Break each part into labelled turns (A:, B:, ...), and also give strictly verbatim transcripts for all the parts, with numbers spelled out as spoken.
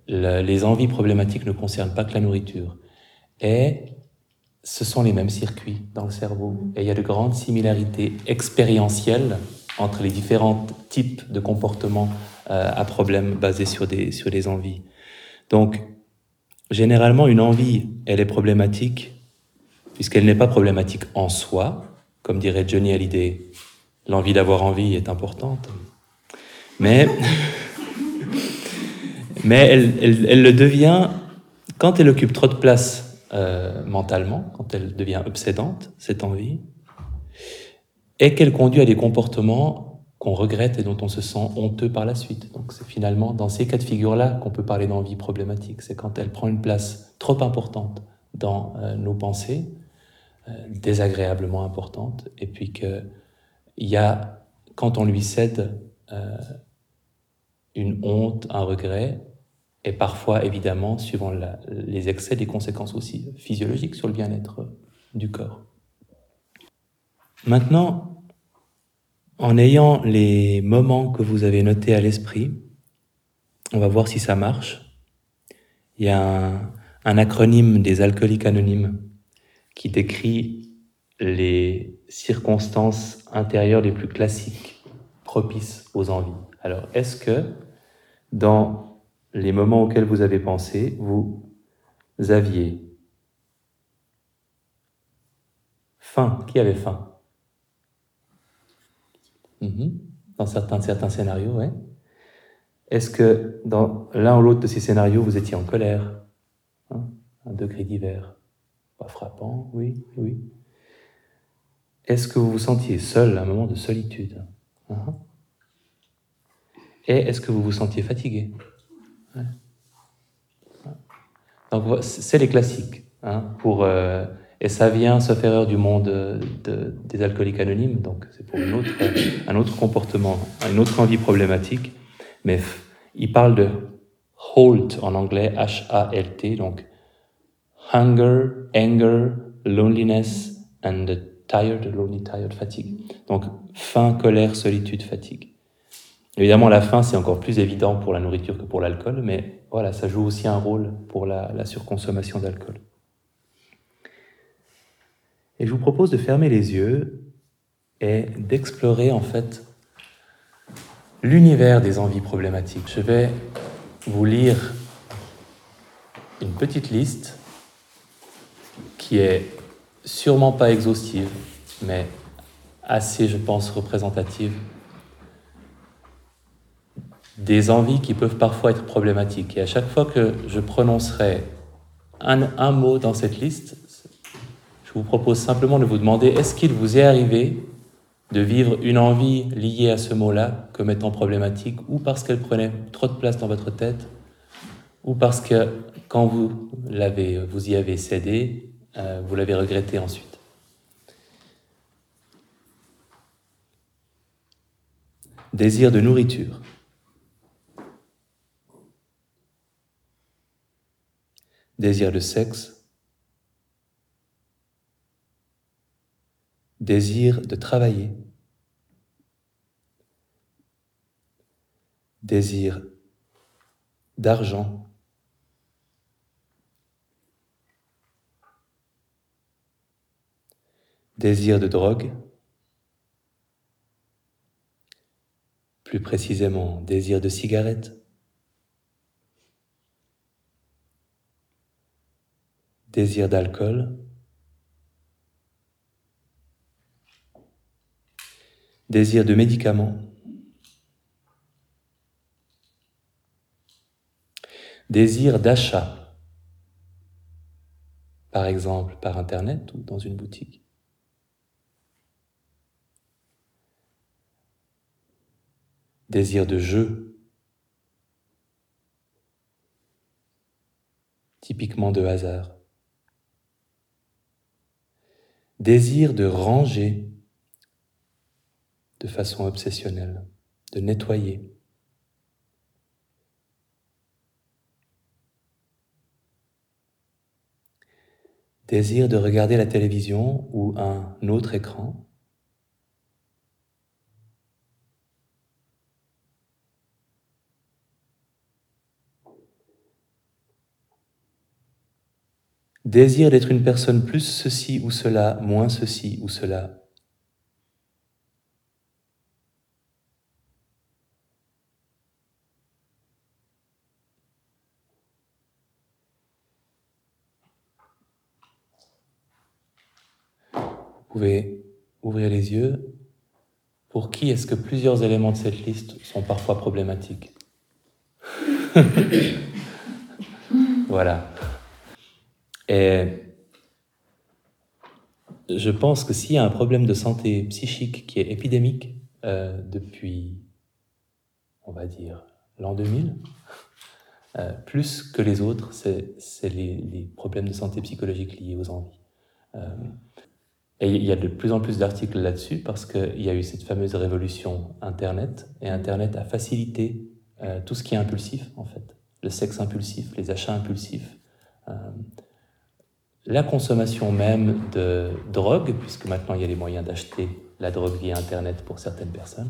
A: le, les envies problématiques ne concernent pas que la nourriture. Et ce sont les mêmes circuits dans le cerveau. Et il y a de grandes similarités expérientielles entre les différents types de comportements euh, à problème basés sur des, sur des envies. Donc, généralement, une envie, elle est problématique, puisqu'elle n'est pas problématique en soi. Comme dirait Johnny Hallyday, l'envie d'avoir envie est importante. Mais, mais elle, elle, elle le devient quand elle occupe trop de place euh, mentalement, quand elle devient obsédante, cette envie, et qu'elle conduit à des comportements qu'on regrette et dont on se sent honteux par la suite. Donc c'est finalement dans ces cas de figure-là qu'on peut parler d'envie problématique. C'est quand elle prend une place trop importante dans euh, nos pensées, euh, désagréablement importante, et puis qu'il y a, quand on lui cède euh, une honte, un regret, et parfois, évidemment, suivant la, les excès, des conséquences aussi physiologiques sur le bien-être du corps. Maintenant, en ayant les moments que vous avez notés à l'esprit, on va voir si ça marche. Il y a un, un acronyme des alcooliques anonymes qui décrit les circonstances intérieures les plus classiques, propices aux envies. Alors, est-ce que dans les moments auxquels vous avez pensé, vous aviez faim? Qui avait faim? Mmh. Dans certains, certains scénarios, ouais. Est-ce que dans l'un ou l'autre de ces scénarios, vous étiez en colère? Hein? Un degré divers. Pas frappant, oui, oui. Est-ce que vous vous sentiez seul, un moment de solitude? Uh-huh. Et est-ce que vous vous sentiez fatigué? Ouais. Donc c'est les classiques. Hein, pour, euh, et ça vient, sauf erreur, du monde de, de, des alcooliques anonymes, donc c'est pour une autre, un autre comportement, une autre envie problématique. Mais il parle de halt en anglais, H A L T, donc hunger, anger, loneliness and tired, lonely, tired, fatigue. Donc faim, colère, solitude, fatigue. Évidemment, la faim, c'est encore plus évident pour la nourriture que pour l'alcool, mais voilà, ça joue aussi un rôle pour la, la surconsommation d'alcool. Et je vous propose de fermer les yeux et d'explorer en fait l'univers des envies problématiques. Je vais vous lire une petite liste qui est sûrement pas exhaustive, mais assez, je pense, représentative des envies qui peuvent parfois être problématiques. Et à chaque fois que je prononcerai un, un mot dans cette liste, je vous propose simplement de vous demander, est-ce qu'il vous est arrivé de vivre une envie liée à ce mot-là comme étant problématique, ou parce qu'elle prenait trop de place dans votre tête, ou parce que quand vous, l'avez, vous y avez cédé, euh, vous l'avez regretté ensuite. Désir de nourriture. Désir de sexe. Désir de travailler. Désir d'argent. Désir de drogue. Plus précisément, désir de cigarette. Désir d'alcool. Désir de médicaments. Désir d'achat, par exemple par Internet ou dans une boutique. Désir de jeu, typiquement de hasard. Désir de ranger de façon obsessionnelle, de nettoyer. Désir de regarder la télévision ou un autre écran. désir d'être une personne plus ceci ou cela, moins ceci ou cela. Vous pouvez ouvrir les yeux. Pour qui est-ce que plusieurs éléments de cette liste sont parfois problématiques? Voilà. Et je pense que s'il y a un problème de santé psychique qui est épidémique euh, depuis, on va dire, l'an deux mille, euh, plus que les autres, c'est, c'est les, les problèmes de santé psychologique liés aux envies. Euh, et il y a de plus en plus d'articles là-dessus parce qu'il y a eu cette fameuse révolution Internet, et Internet a facilité euh, tout ce qui est impulsif, en fait. Le sexe impulsif, les achats impulsifs, euh, la consommation même de drogue, puisque maintenant il y a les moyens d'acheter la drogue via Internet pour certaines personnes.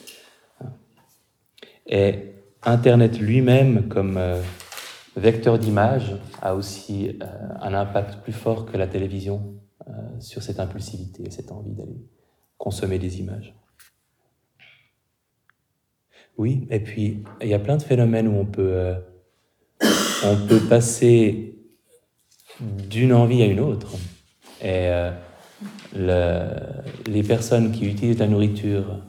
A: Et Internet lui-même, comme euh, vecteur d'image, a aussi euh, un impact plus fort que la télévision euh, sur cette impulsivité et cette envie d'aller consommer des images. Oui, et puis il y a plein de phénomènes où on peut, euh, on peut passer d'une envie à une autre. Et euh, le, les personnes qui utilisent la nourriture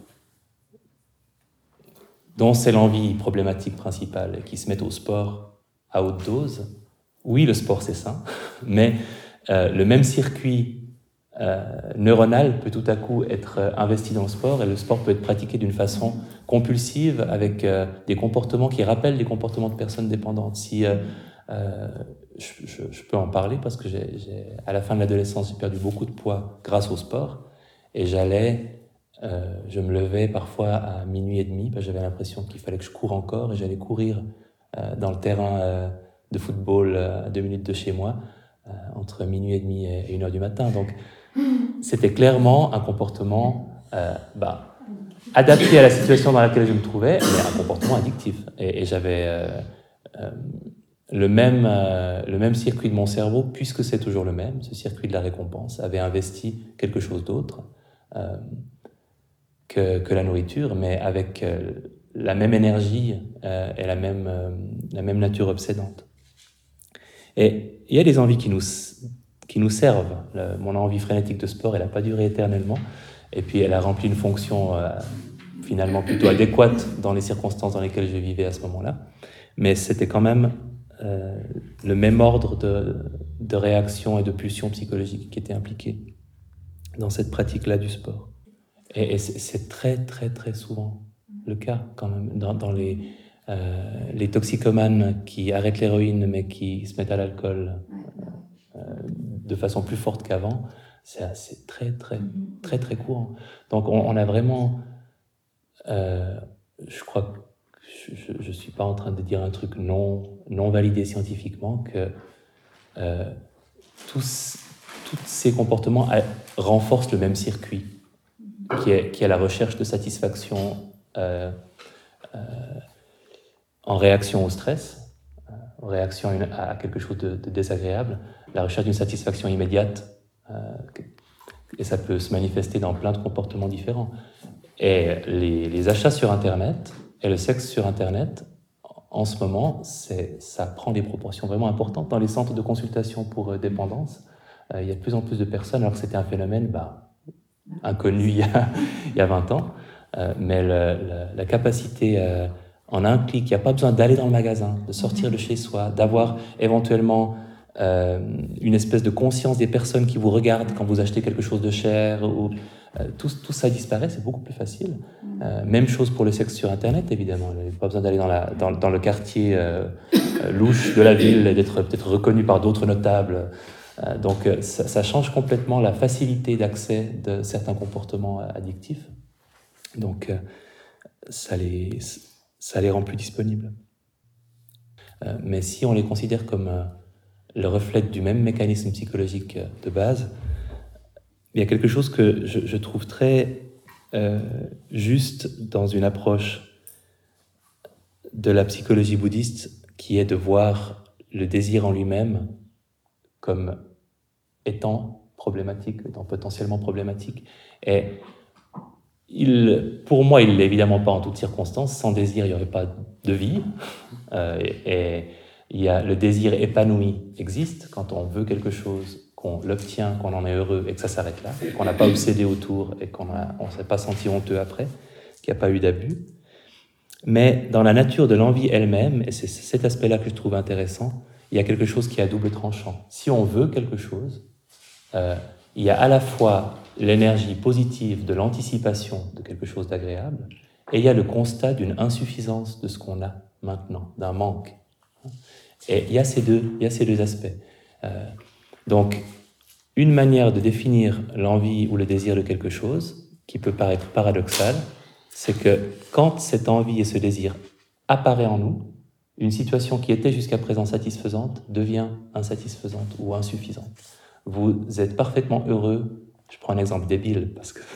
A: dont c'est l'envie problématique principale et qui se mettent au sport à haute dose, oui, le sport c'est sain, mais euh, le même circuit euh, neuronal peut tout à coup être investi dans le sport, et le sport peut être pratiqué d'une façon compulsive avec euh, des comportements qui rappellent les comportements de personnes dépendantes. Si euh, euh, je, je, je peux en parler parce que j'ai, j'ai, à la fin de l'adolescence, j'ai perdu beaucoup de poids grâce au sport, et j'allais Euh, je me levais parfois à minuit et demi parce que j'avais l'impression qu'il fallait que je coure encore, et j'allais courir euh, dans le terrain euh, de football euh, à deux minutes de chez moi euh, entre minuit et demi et une heure du matin. Donc c'était clairement un comportement euh, bah, adapté à la situation dans laquelle je me trouvais, mais un comportement addictif. Et, et j'avais euh, euh, le même, euh, le même circuit de mon cerveau, puisque c'est toujours le même, ce circuit de la récompense, avait investi quelque chose d'autre. Euh, Que, que la nourriture, mais avec euh, la même énergie euh, et la même, euh, la même nature obsédante. Et il y a des envies qui nous, qui nous servent. Le, mon envie frénétique de sport, elle n'a pas duré éternellement, et puis elle a rempli une fonction euh, finalement plutôt adéquate dans les circonstances dans lesquelles je vivais à ce moment-là, mais c'était quand même euh, le même ordre de, de réaction et de pulsion psychologique qui était impliqué dans cette pratique-là du sport. Et, et c'est, c'est très, très, très souvent le cas, quand même, dans, dans les, euh, les toxicomanes qui arrêtent l'héroïne, mais qui se mettent à l'alcool euh, de façon plus forte qu'avant. C'est, c'est très, très, très, très courant. Donc, on, on a vraiment... Euh, je crois que je ne suis pas en train de dire un truc non, non validé scientifiquement, que euh, tous, tous ces comportements a, renforcent le même circuit, Qui est, qui est la recherche de satisfaction euh, euh, en réaction au stress, euh, en réaction à, une, à quelque chose de, de désagréable, la recherche d'une satisfaction immédiate, euh, et ça peut se manifester dans plein de comportements différents. Et les, les achats sur Internet et le sexe sur Internet, en ce moment, c'est, ça prend des proportions vraiment importantes. Dans les centres de consultation pour euh, dépendance, euh, il y a de plus en plus de personnes, alors que c'était un phénomène... Bah, inconnu il y a, il y a vingt ans, euh, mais le, le, la capacité euh, en un clic, il n'y a pas besoin d'aller dans le magasin, de sortir de chez soi, d'avoir éventuellement euh, une espèce de conscience des personnes qui vous regardent quand vous achetez quelque chose de cher, ou, euh, tout, tout ça disparaît, c'est beaucoup plus facile. Euh, même chose pour le sexe sur Internet, évidemment. Il n'y a pas besoin d'aller dans, la, dans, dans le quartier euh, euh, louche de la ville et d'être peut-être reconnu par d'autres notables. Donc ça, ça change complètement la facilité d'accès de certains comportements addictifs. Donc ça les, ça les rend plus disponibles. Mais si on les considère comme le reflet du même mécanisme psychologique de base, il y a quelque chose que je, je trouve très euh, juste dans une approche de la psychologie bouddhiste, qui est de voir le désir en lui-même comme étant problématique, étant potentiellement problématique. Et il, pour moi, il ne l'est évidemment pas en toutes circonstances. Sans désir, il n'y aurait pas de vie. Euh, et, et il y a, le désir épanoui existe quand on veut quelque chose, qu'on l'obtient, qu'on en est heureux et que ça s'arrête là, qu'on n'a pas obsédé autour et qu'on ne s'est pas senti honteux après, qu'il n'y a pas eu d'abus. Mais dans la nature de l'envie elle-même, et c'est cet aspect-là que je trouve intéressant, il y a quelque chose qui est à double tranchant. Si on veut quelque chose, euh, il y a à la fois l'énergie positive de l'anticipation de quelque chose d'agréable, et il y a le constat d'une insuffisance de ce qu'on a maintenant, d'un manque. Et il y a ces deux, il y a ces deux aspects. Euh, donc, une manière de définir l'envie ou le désir de quelque chose, qui peut paraître paradoxale, c'est que quand cette envie et ce désir apparaît en nous, une situation qui était jusqu'à présent satisfaisante devient insatisfaisante ou insuffisante. Vous êtes parfaitement heureux, je prends un exemple débile parce que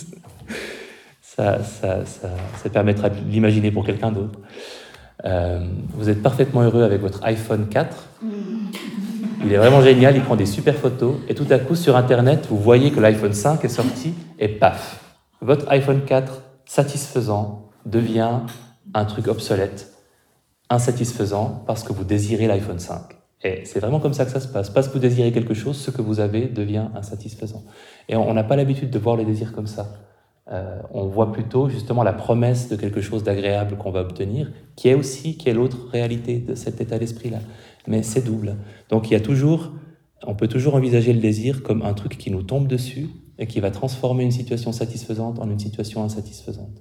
A: ça, ça, ça, ça permettra de l'imaginer pour quelqu'un d'autre. Euh, vous êtes parfaitement heureux avec votre iPhone quatre, il est vraiment génial, il prend des super photos, et tout à coup sur Internet, vous voyez que l'iPhone cinq est sorti, et paf, votre iPhone quatre satisfaisant devient un truc obsolète, insatisfaisant, parce que vous désirez l'iPhone cinq. Et c'est vraiment comme ça que ça se passe. Parce que vous désirez quelque chose, ce que vous avez devient insatisfaisant. Et on n'a pas l'habitude de voir les désirs comme ça. Euh, on voit plutôt justement la promesse de quelque chose d'agréable qu'on va obtenir, qui est aussi, qui est l'autre réalité de cet état d'esprit-là. Mais c'est double. Donc il y a toujours, on peut toujours envisager le désir comme un truc qui nous tombe dessus et qui va transformer une situation satisfaisante en une situation insatisfaisante.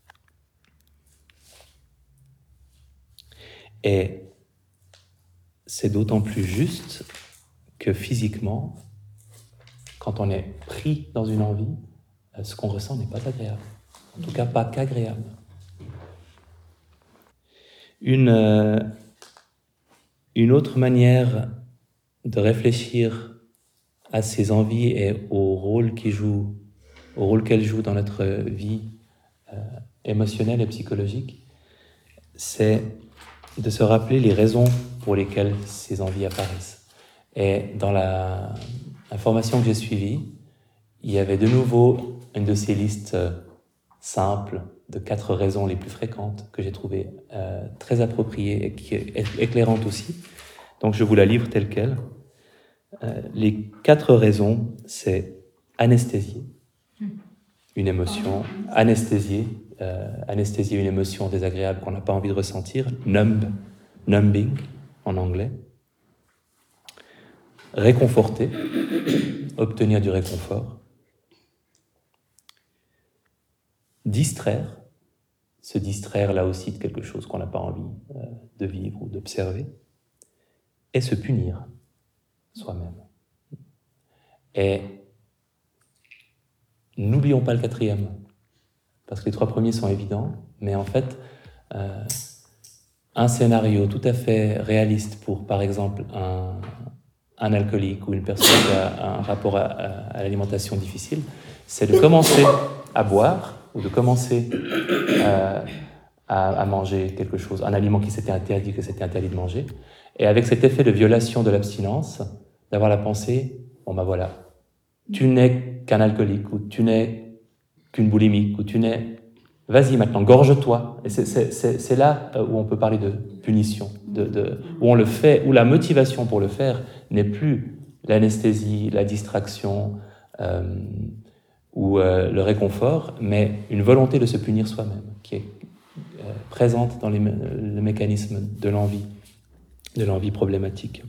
A: Et c'est d'autant plus juste que physiquement, quand on est pris dans une envie, ce qu'on ressent n'est pas agréable. En tout cas, pas qu'agréable. Une, euh, une autre manière de réfléchir à ces envies et au rôle qu'ils jouent, au rôle qu'elles jouent dans notre vie euh, émotionnelle et psychologique, c'est de se rappeler les raisons pour lesquelles ces envies apparaissent. Et dans la, la formation que j'ai suivie, il y avait de nouveau une de ces listes euh, simples de quatre raisons les plus fréquentes que j'ai trouvées euh, très appropriées et qui est éclairantes aussi. Donc je vous la livre telle quelle. Euh, les quatre raisons, c'est anesthésier une émotion, anesthésier, euh, anesthésier une émotion désagréable qu'on n'a pas envie de ressentir, numb, numbing en anglais, réconforter, obtenir du réconfort, distraire, se distraire là aussi de quelque chose qu'on n'a pas envie euh, de vivre ou d'observer, et se punir soi-même. Et n'oublions pas le quatrième, parce que les trois premiers sont évidents, mais en fait, euh, un scénario tout à fait réaliste pour, par exemple, un, un alcoolique ou une personne qui a un rapport à, à, à l'alimentation difficile, c'est de commencer à boire ou de commencer euh, à, à manger quelque chose, un aliment qui s'était interdit, que c'était interdit de manger, et avec cet effet de violation de l'abstinence, d'avoir la pensée, bon ben voilà, tu n'es qu'un alcoolique, ou tu n'es qu'une boulimique, ou tu n'es... Vas-y maintenant, gorge-toi. Et c'est, c'est, c'est, c'est là où on peut parler de punition, de, de, où on le fait, où la motivation pour le faire n'est plus l'anesthésie, la distraction euh, ou euh, le réconfort, mais une volonté de se punir soi-même, qui est euh, présente dans les, le mécanisme de l'envie, de l'envie problématique.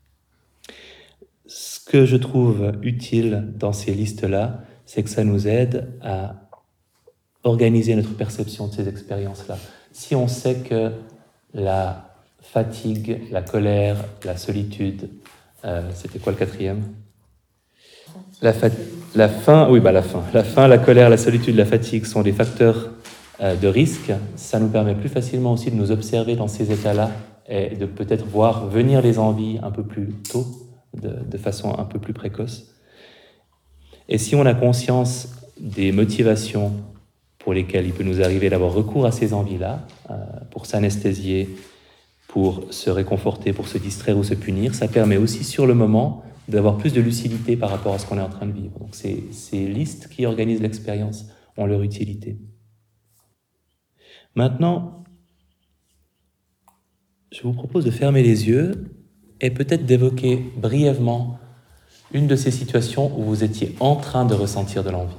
A: Ce que je trouve utile dans ces listes-là, c'est que ça nous aide à organiser notre perception de ces expériences-là. Si on sait que la fatigue, la colère, la solitude, euh, c'était quoi le quatrième ? La, fa- la faim, oui, bah la faim. La faim, la colère, la solitude, la fatigue sont des facteurs euh, de risque. Ça nous permet plus facilement aussi de nous observer dans ces états-là et de peut-être voir venir les envies un peu plus tôt, de, de façon un peu plus précoce. Et si on a conscience des motivations pour lesquelles il peut nous arriver d'avoir recours à ces envies-là, euh, pour s'anesthésier, pour se réconforter, pour se distraire ou se punir, ça permet aussi sur le moment d'avoir plus de lucidité par rapport à ce qu'on est en train de vivre. Donc ces, ces listes qui organisent l'expérience ont leur utilité. Maintenant, je vous propose de fermer les yeux et peut-être d'évoquer brièvement une de ces situations où vous étiez en train de ressentir de l'envie.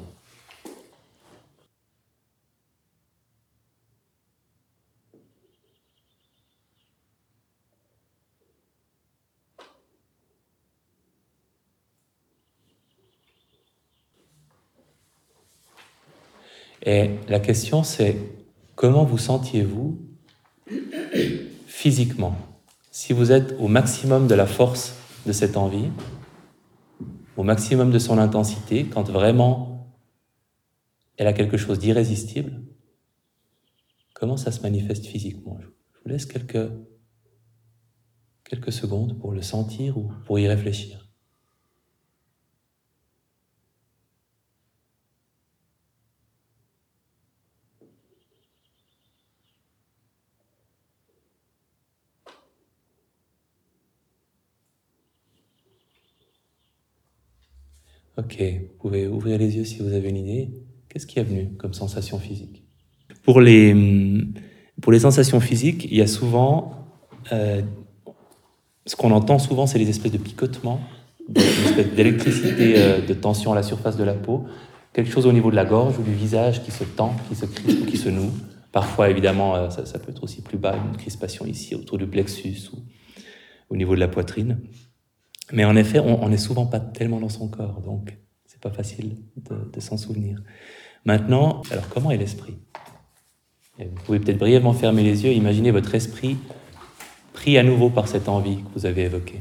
A: Et la question c'est, comment vous sentiez-vous physiquement? Si vous êtes au maximum de la force de cette envie, au maximum de son intensité, quand vraiment elle a quelque chose d'irrésistible, comment ça se manifeste physiquement? Je vous laisse quelques, quelques secondes pour le sentir ou pour y réfléchir. Ok, vous pouvez ouvrir les yeux si vous avez une idée. Qu'est-ce qui est venu comme sensation physique? Pour les, pour les sensations physiques, il y a souvent, euh, ce qu'on entend souvent, c'est les espèces de picotements, une espèce d'électricité, euh, de tension à la surface de la peau, quelque chose au niveau de la gorge ou du visage qui se tend, qui se crispe ou qui se noue. Parfois, évidemment, euh, ça, ça peut être aussi plus bas, une crispation ici, autour du plexus ou au niveau de la poitrine. Mais en effet, on n'est souvent pas tellement dans son corps, donc c'est pas facile de, de s'en souvenir. Maintenant, alors comment est l'esprit? Et vous pouvez peut-être brièvement fermer les yeux et imaginer votre esprit pris à nouveau par cette envie que vous avez évoquée.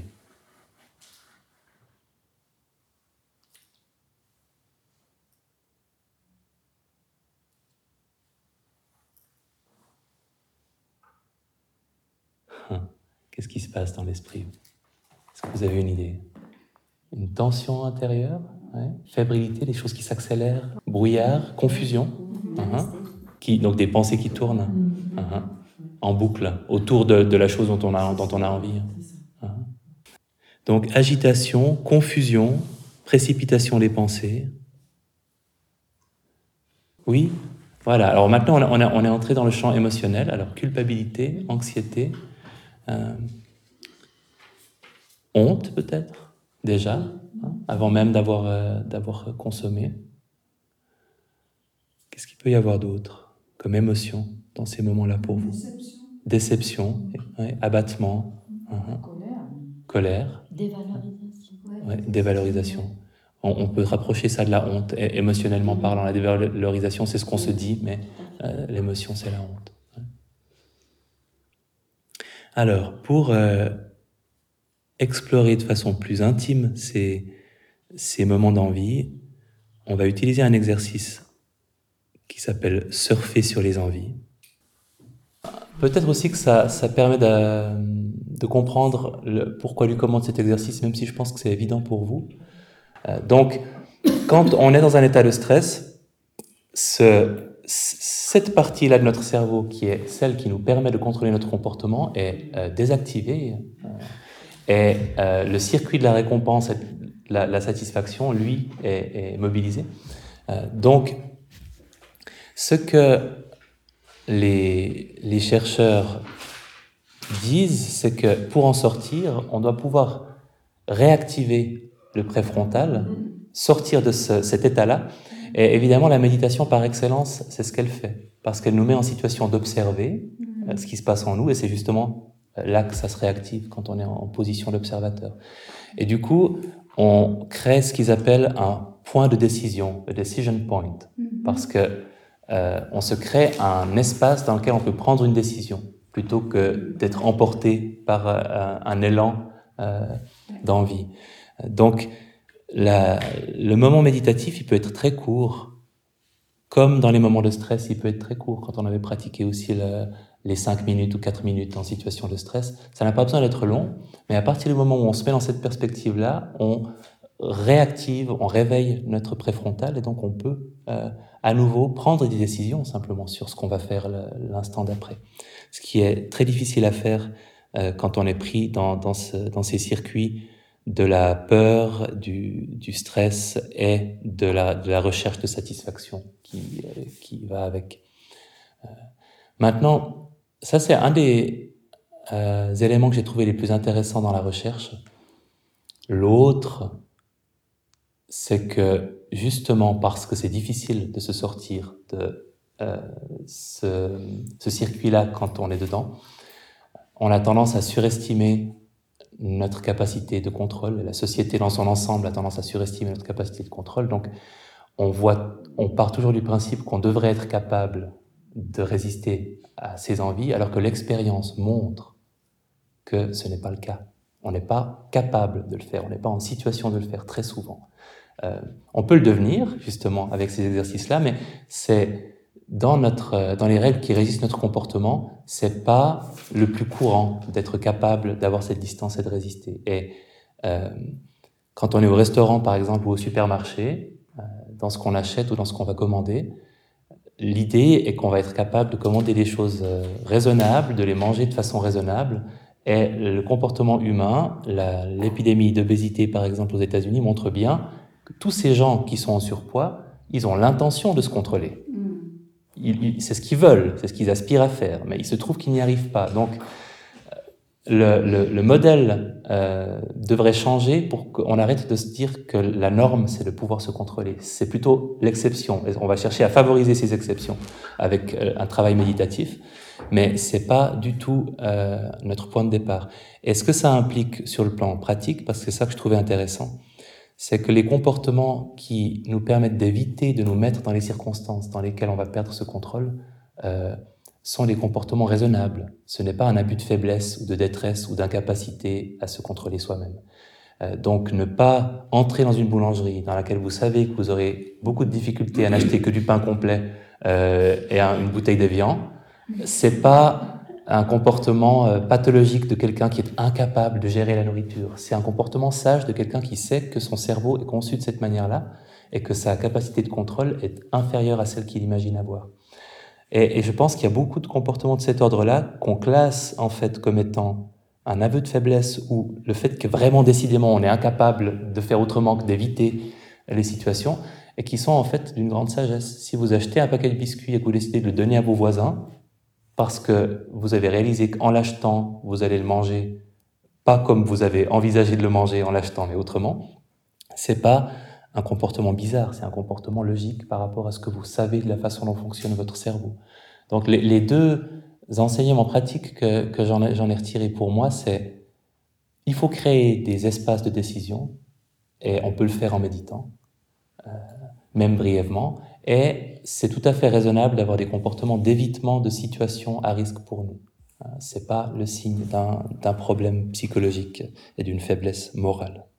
A: Qu'est-ce qui se passe dans l'esprit? Est-ce que vous avez une idée? Une tension intérieure, ouais. Fébrilité, des choses qui s'accélèrent, brouillard, confusion, uh-huh. qui, donc des pensées qui tournent uh-huh. en boucle autour de, de la chose dont on a, dont on a envie. Uh-huh. Donc agitation, confusion, précipitation des pensées. Oui, voilà. Alors maintenant, on, a, on, a, on est entré dans le champ émotionnel. Alors culpabilité, anxiété, euh, honte peut-être, déjà, hein, avant même d'avoir, euh, d'avoir consommé. Qu'est-ce qu'il peut y avoir d'autre comme émotion dans ces moments-là pour vous? Déception. Déception, ouais, abattement, uh-huh. Colère. Colère.
B: Dévalorisation.
A: Ouais, dévalorisation. On, on peut rapprocher ça de la honte, et, émotionnellement parlant. La dévalorisation, c'est ce qu'on se dit, mais euh, l'émotion, c'est la honte. Ouais. Alors, pour euh, explorer de façon plus intime ces, ces moments d'envie, on va utiliser un exercice qui s'appelle « surfer sur les envies ». Peut-être aussi que ça, ça permet de, de comprendre le, pourquoi lui commande cet exercice, même si je pense que c'est évident pour vous. Euh, donc, quand on est dans un état de stress, ce, cette partie-là de notre cerveau, qui est celle qui nous permet de contrôler notre comportement, est euh, désactivée. Euh, et euh, le circuit de la récompense, la, la satisfaction, lui, est, est mobilisé. Euh, donc, ce que les, les chercheurs disent, c'est que pour en sortir, on doit pouvoir réactiver le préfrontal, sortir de ce, cet état-là. Et évidemment, la méditation par excellence, c'est ce qu'elle fait, parce qu'elle nous met en situation d'observer euh, ce qui se passe en nous, et c'est justement là que ça se réactive, quand on est en position d'observateur. Et du coup, on crée ce qu'ils appellent un point de décision, a decision point, parce que euh, on se crée un espace dans lequel on peut prendre une décision, plutôt que d'être emporté par euh, un élan euh, d'envie. Donc, la, le moment méditatif, il peut être très court, comme dans les moments de stress, il peut être très court. Quand on avait pratiqué aussi le, les cinq minutes ou quatre minutes en situation de stress, ça n'a pas besoin d'être long, mais à partir du moment où on se met dans cette perspective-là, on réactive, on réveille notre préfrontal, et donc on peut euh, à nouveau prendre des décisions simplement sur ce qu'on va faire l'instant d'après. Ce qui est très difficile à faire euh, quand on est pris dans, dans, ce, dans ces circuits de la peur, du, du stress et de la, de la recherche de satisfaction qui, euh, qui va avec. Euh, maintenant, ça c'est un des euh, éléments que j'ai trouvé les plus intéressants dans la recherche. L'autre, c'est que justement parce que c'est difficile de se sortir de euh, ce, ce circuit-là quand on est dedans, on a tendance à surestimer notre capacité de contrôle. La société dans son ensemble a tendance à surestimer notre capacité de contrôle. Donc, on voit, on part toujours du principe qu'on devrait être capable de résister à ses envies, alors que l'expérience montre que ce n'est pas le cas. On n'est pas capable de le faire, on n'est pas en situation de le faire très souvent. Euh, on peut le devenir, justement, avec ces exercices-là, mais c'est dans, notre, dans les règles qui régissent notre comportement, c'est pas le plus courant d'être capable d'avoir cette distance et de résister. Et euh, quand on est au restaurant, par exemple, ou au supermarché, euh, dans ce qu'on achète ou dans ce qu'on va commander, l'idée est qu'on va être capable de commander des choses euh, raisonnables, de les manger de façon raisonnable. Et le comportement humain, la, l'épidémie d'obésité, par exemple, aux États-Unis, montre bien que tous ces gens qui sont en surpoids, ils ont l'intention de se contrôler. Ils, ils, c'est ce qu'ils veulent, c'est ce qu'ils aspirent à faire, mais il se trouve qu'ils n'y arrivent pas. Donc, le, le, le modèle euh, devrait changer pour qu'on arrête de se dire que la norme, c'est de pouvoir se contrôler. C'est plutôt l'exception. Et on va chercher à favoriser ces exceptions avec euh, un travail méditatif, mais c'est pas du tout euh, notre point de départ. Et ce que ça implique sur le plan pratique, parce que c'est ça que je trouvais intéressant, c'est que les comportements qui nous permettent d'éviter de nous mettre dans les circonstances dans lesquelles on va perdre ce contrôle euh, sont des comportements raisonnables. Ce n'est pas un abus de faiblesse ou de détresse ou d'incapacité à se contrôler soi-même. Euh, donc ne pas entrer dans une boulangerie dans laquelle vous savez que vous aurez beaucoup de difficultés à n'acheter que du pain complet euh, et un, une bouteille d'Evian, c'est pas un comportement euh, pathologique de quelqu'un qui est incapable de gérer la nourriture. C'est un comportement sage de quelqu'un qui sait que son cerveau est conçu de cette manière-là et que sa capacité de contrôle est inférieure à celle qu'il imagine avoir. Et, et je pense qu'il y a beaucoup de comportements de cet ordre-là qu'on classe en fait comme étant un aveu de faiblesse ou le fait que vraiment décidément on est incapable de faire autrement que d'éviter les situations et qui sont en fait d'une grande sagesse. Si vous achetez un paquet de biscuits et que vous décidez de le donner à vos voisins, parce que vous avez réalisé qu'en l'achetant, vous allez le manger, pas comme vous avez envisagé de le manger en l'achetant, mais autrement, c'est pas un comportement bizarre, c'est un comportement logique par rapport à ce que vous savez de la façon dont fonctionne votre cerveau. Donc les, les deux enseignements pratiques que, que j'en ai, j'en ai retirés pour moi, c'est il faut créer des espaces de décision, et on peut le faire en méditant, euh, même brièvement, et c'est tout à fait raisonnable d'avoir des comportements d'évitement de situations à risque pour nous. C'est pas le signe d'un, d'un problème psychologique et d'une faiblesse morale.